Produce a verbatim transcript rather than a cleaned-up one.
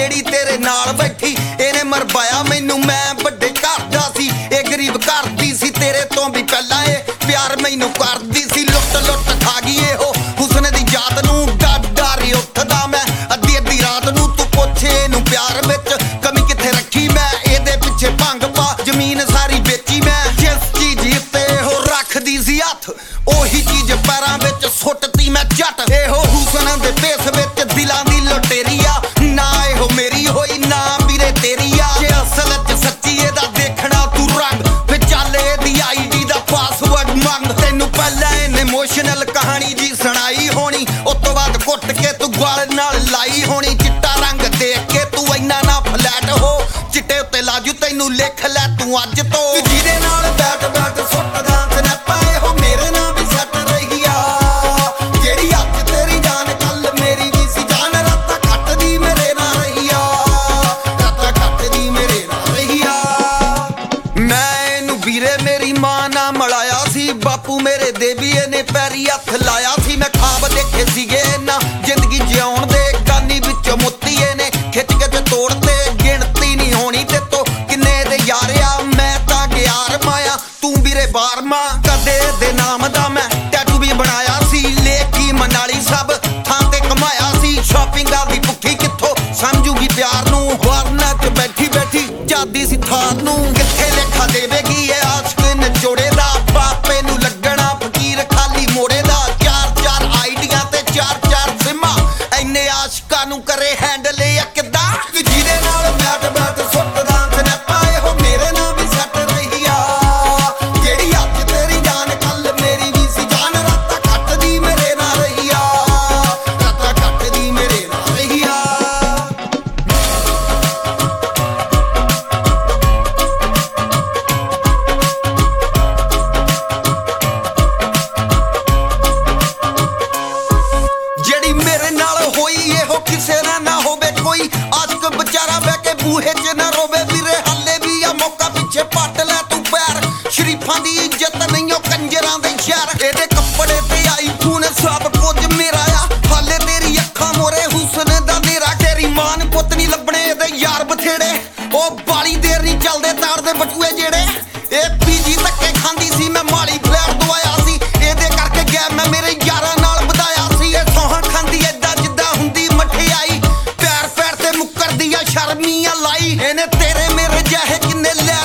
ਜਿਹੜੀ ਤੇਰੇ ਨਾਲ ਬੈਠੀ ਇਹਨੇ ਮਰਵਾਇਆ ਮੈਨੂੰ। ਮੈਂ ਵੱਡੇ ਘਰ ਦਾ ਸੀ, ਇਹ ਗਰੀਬ ਘਰ ਦੀ ਸੀ। ਤੇਰੇ ਤੋਂ ਵੀ ਪਹਿਲਾਂ ਇਹ ਪਿਆਰ ਮੈਨੂੰ ਕਰਦੀ ਸੀ। ਲੁੱਟ ਲੁੱਟ ਖਾ ਗਈ ਇਹੋ ਹੁਸਨ ਦੀ ਜਾਤ ਨੂੰ। ਡਰ ਡਰ ਉੱਠਦਾ ਮੈਂ ਅੱਧੀ ਅੱਧੀ ਰਾਤ ਨੂੰ। ਤੂੰ ਪੁੱਛੇ ਇਹਨੂੰ ਪਿਆਰ ਵਿੱਚ ਕਮੀ ਕਿੱਥੇ ਰੱਖੀ ਮੈਂ। ਇਹਦੇ ਪਿੱਛੇ ਭੰਗ ਪਾ ਜ਼ਮੀਨ ਸਾਰੀ ਵੇਚੀ ਮੈਂ। ਜਿਸ ਚੀਜ਼ ਉੱਤੇ ਇਹੋ ਰੱਖਦੀ ਸੀ ਹੱਥ ਉਹੀ ਚੀਜ਼ ਪੈਰਾਂ ਵਿੱਚ ਸੁੱਟਤੀ ਮੈਂ ਝੱਟ। ਇਹੋ ਹੁਸਨ ਦੇ ਭੇਸ ਵਿੱਚ ਦਿਲਾਂ ਦੀ ਲੁਟੇਰੀ ਆ। ਨਾ ਇਹੋ ਮੇਰੀ ਹੋਈ ਨਾ ਵੀਰੇ ਤੇਰੀ ਆ। ਜੇ ਅਸਲ ਚ ਸੱਚੀ ਇਹਦਾ ਦੇਖਣਾ ਤੂੰ ਰੰਗ ਫਿਰ ਚੱਲ ਇਹਦੀ ਆਈਡੀ ਦਾ ਪਾਸਵਰਡ ਮੰਗ। ਤੈਨੂੰ ਪਹਿਲਾਂ ਇਹਨੇ ਇਮੋਸ਼ਨਲ ਕਹਾਣੀ ਜੀ ਸੁਣਾਈ ਹੋਣੀ, ਉਸ ਤੋਂ ਬਾਅਦ ਕੁੱਟ ਕੇ ਤੂੰ ਗਲ ਨਾਲ ਲਾਈ ਹੋਣੀ। ਚਿੱਟਾ ਰੰਗ ਦੇਖ ਕੇ ਤੂੰ ਇੰਨਾ ਨਾ ਫਲੈਟ ਹੋ, ਚਿੱਟੇ ਉੱਤੇ ਲਾਜੂ ਤੈਨੂੰ ਲਿਖ ਲੈ ਤੂੰ ਅੱਜ ਤੋਂ। ਜਿਹਦੇ ਨਾਲ ਬੈਠ ਬੈਠ ਸੁੱਟਦਾ ਸਨੈਪਾਂ ਇਹੋ ਮੇਰੇ ਨਾਲ ਵੀ ਸੱਟ ਰਹੀ ਆ। ਜਿਹੜੀ ਅੱਜ ਤੇਰੀ ਜਾਨ ਕੱਲ ਮੇਰੀ ਵੀ ਸੀ ਜਾਨ। ਰਾਤਾਂ ਕੱਟਦੀ ਮੇਰੇ ਨਾਲ ਰਹੀ ਆ, ਰਾਤਾਂ ਕੱਟਦੀ ਮੇਰੇ ਨਾਲ ਰਹੀ ਆ। ਮੈਂ ਇਹਨੂੰ ਵੀਰੇ ਮੇਰੀ ਮਾਂ ਨਾਲ ਮਿਲਾਇਆ ਸੀ, ਬਾਪੂ ਮੇਰੇ ਦੇ ਵੀ ਇਹਨੇ ਪੈਰੀ ਹੱਥ ਲਾਇਆ ਸੀ। ਮੈਂ ਖਾਬ ਦੇਖੇ ਸੀਗੇ ਨਾ ਜ਼ਿੰਦਗੀ ਜਿਉਣ ਦੇ, ਗਾਨੀ ਵਿੱਚੋਂ ਮੋਤੀ ਇਹਨੇ ਖਿੱਚ ਕੇ ਤੇ ਤੋੜਤੇ। ਗਿਣਤੀ ਨਹੀਂ ਹੋਣੀ ਤੇ ਤੋਂ ਕਿੰਨੇ ਦੇ ਯਾਰ ਆ। ਮੈਂ ਤਾਂ ਗਿਆਰ ਮਾਇਆ ਤੂੰ ਵੀਰੇ ਬਾਰਮਾ। ਕਦੇ ਦੇ ਨਾਮ ਦਾ ਮੈਂ ਟੈਟੂ ਵੀ ਬਣਾਇਆ ਸੀ। ਲੇਕੀ ਮਨਾਲੀ ਸਭ ਥਾਂ ਤੇ ਕਮਾਇਆ ਸੀ। ਸ਼ਾਪਿੰਗਾਂ ਦੀ ਭੁੱਖੀ ਕਿੱਥੋਂ ਸਮਝੂਗੀ ਪਿਆਰ ਨੂੰ। ਵਾਰਨਾ ਚ ਬੈਠੀ ਬੈਠੀ ਜਾਂਦੀ ਸੀ ਥਾਰ ਨੂੰ। ਕਿੱਥੇ ਲੇਖਾ ਦੇਵੇਗੀ ਇਹ ਆਸ਼ਕ ਨਿਚੋੜੇ ਦਾ। ਬਾਪੇ ਨੂੰ ਲੱਗਣਾ ਫਕੀਰ ਖਾਲੀ ਮੋੜੇ ਦਾ। ਚਾਰ ਚਾਰ ਆਈਡੀਆਂ ਤੇ ਚਾਰ ਚਾਰ ਸਿਮਾਂ ਇੰਨੇ ਆਸ਼ਕਾਂ ਨੂੰ ਕਰੇ ਹੈਂਡਲ ਇਹ ਕਿੱਦਾਂ। ਜਿਹਦੇ ਨਾਲ ਬੈਠ ਬੈਠ ਸੁੱਟਦਾ ਸਨੈਪਾਂ ਇਹੋ ਮੇਰੇ ਨਾਲ ਵੀ ਸੱਟ ਰਹੀ ਆ। ਜਿਹੜੀ ਅੱਜ ਤੇਰੀ ਜਾਨ ਕੱਲ ਮੇਰੀ ਵੀ ਸੀ ਜਾਨ। ਰਾਤਾਂ ਕੱਟਦੀ ਮੇਰੇ ਨਾਲ ਰਹੀ ਆ, ਰਾਤਾਂ ਕੱਟਦੀ ਮੇਰੇ ਨਾਲ ਰਹੀ ਆ। ਜਿਹੜੀ ਮੇਰੇ ਨਾਲ ਹੋਈ ਇਹੋ ਕਿਸੇ ਨਾਲ ਨਾ ਹੋਵੇ ਕੋਈ। ਆਸ਼ਕ ਵਿਚਾਰਾ ਬਹਿ ਕੇ ਬੂਹੇ 'ਚ ਨਾ ਰੋਵੇ ਵੀਰੇ। ਹਾਲੇ ਵੀ ਆ ਮੌਕਾ ਪਿੱਛੇ ਪੱਟ ਲੈ ਤੂੰ ਪੈਰ। ਸ਼ਰੀਫਾਂ ਦੀ ਇੱਜ਼ਤ ਨਹੀਂ ਉਹ ਕੰਜਰਾਂ ਦੇ ਸ਼ਹਿਰ। ਇਹਦੇ ਕੱਪੜੇ ਤੇ ਆਈਫੋਨ ਸਭ ਕੁਝ ਮੇਰਾ ਆ। ਹਾਲੇ ਤੇਰੀ ਅੱਖਾਂ ਮੋਰੇ ਹੁਸਨ ਦਾ ਨੇਰਾ। ਤੇਰੀ ਮਾਂ ਨੂੰ ਪੁੱਤ ਨਹੀਂ ਲੱਭਣੇ ਇਹਦੇ ਯਾਰ ਬਥੇੜੇ। ਉਹ ਬਾਲੀ ਦੇਰ ਨਹੀਂ ਚੱਲਦੇ ਤਾੜਦੇ ਬਟੂਏ ਜਿਹੜੇ। ਇਹ ਪੀਜੀ ਧੱਕੇ ਖਾਂਦੀ ਸੀ ਮੈਂ ਮਾਲੀ ਫਲੈਟ ਦਵਾਇਆ ਸੀ। ਇਹਦੇ ਕਰਕੇ ਗਿਆ ਮੈਂ ਮੇਰੇ ਯਾਰਾਂ ਨਾਲ ਵਧਾਇਆ ਸੀ। ਇਹ ਸੌਹਾਂ ਖਾਂਦੀ ਏਦਾਂ ਜਿੱਦਾਂ ਹੁੰਦੀ ਮਠਿਆਈ। ਪੈਰ ਪੈਰ ਤੇ ਮੁੱਕਰਦੀ ਆ ਸ਼ਰਮੀਆਂ ਲਾਈ। ਇਹਨੇ ਤੇਰੇ ਮੇਰੇ ਜਿਹੇ ਕਿੰਨੇ ਲੈ